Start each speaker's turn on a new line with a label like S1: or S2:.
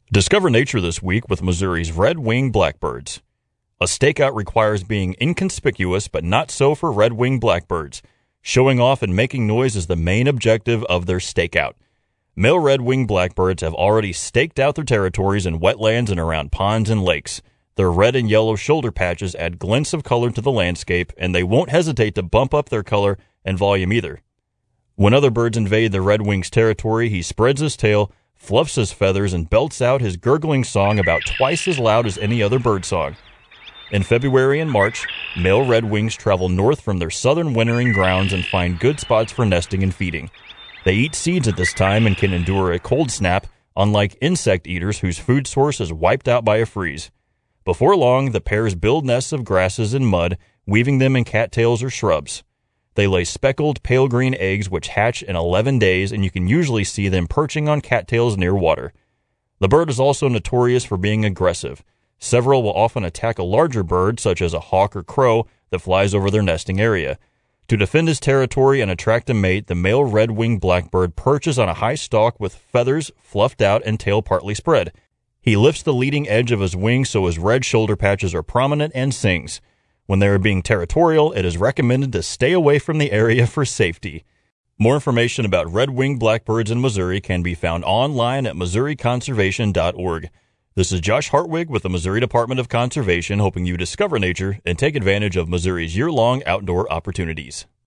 S1: Discover nature this week with Missouri's red-winged blackbirds. A stakeout requires being inconspicuous, but not so for red-winged blackbirds. Showing off and making noise is the main objective of their stakeout. Male red-winged blackbirds have already staked out their territories in wetlands and around ponds and lakes. Their red and yellow shoulder patches add glints of color to the landscape, and they won't hesitate to bump up their color and volume either. When other birds invade the red-winged's territory, he spreads his tail, fluffs his feathers, and belts out his gurgling song about twice as loud as any other bird song. In February and March, male redwings travel north from their southern wintering grounds and find good spots for nesting and feeding. They eat seeds at this time and can endure a cold snap, unlike insect eaters whose food source is wiped out by a freeze. Before long, the pairs build nests of grasses and mud, weaving them in cattails or shrubs. They lay speckled, pale green eggs which hatch in 11 days, and you can usually see them perching on cattails near water. The bird is also notorious for being aggressive. Several will often attack a larger bird, such as a hawk or crow, that flies over their nesting area. To defend his territory and attract a mate, the male red-winged blackbird perches on a high stalk with feathers fluffed out and tail partly spread. He lifts the leading edge of his wings so his red shoulder patches are prominent and sings. When they are being territorial, it is recommended to stay away from the area for safety. More information about red-winged blackbirds in Missouri can be found online at MissouriConservation.org. This is Josh Hartwig with the Missouri Department of Conservation, hoping you discover nature and take advantage of Missouri's year-long outdoor opportunities.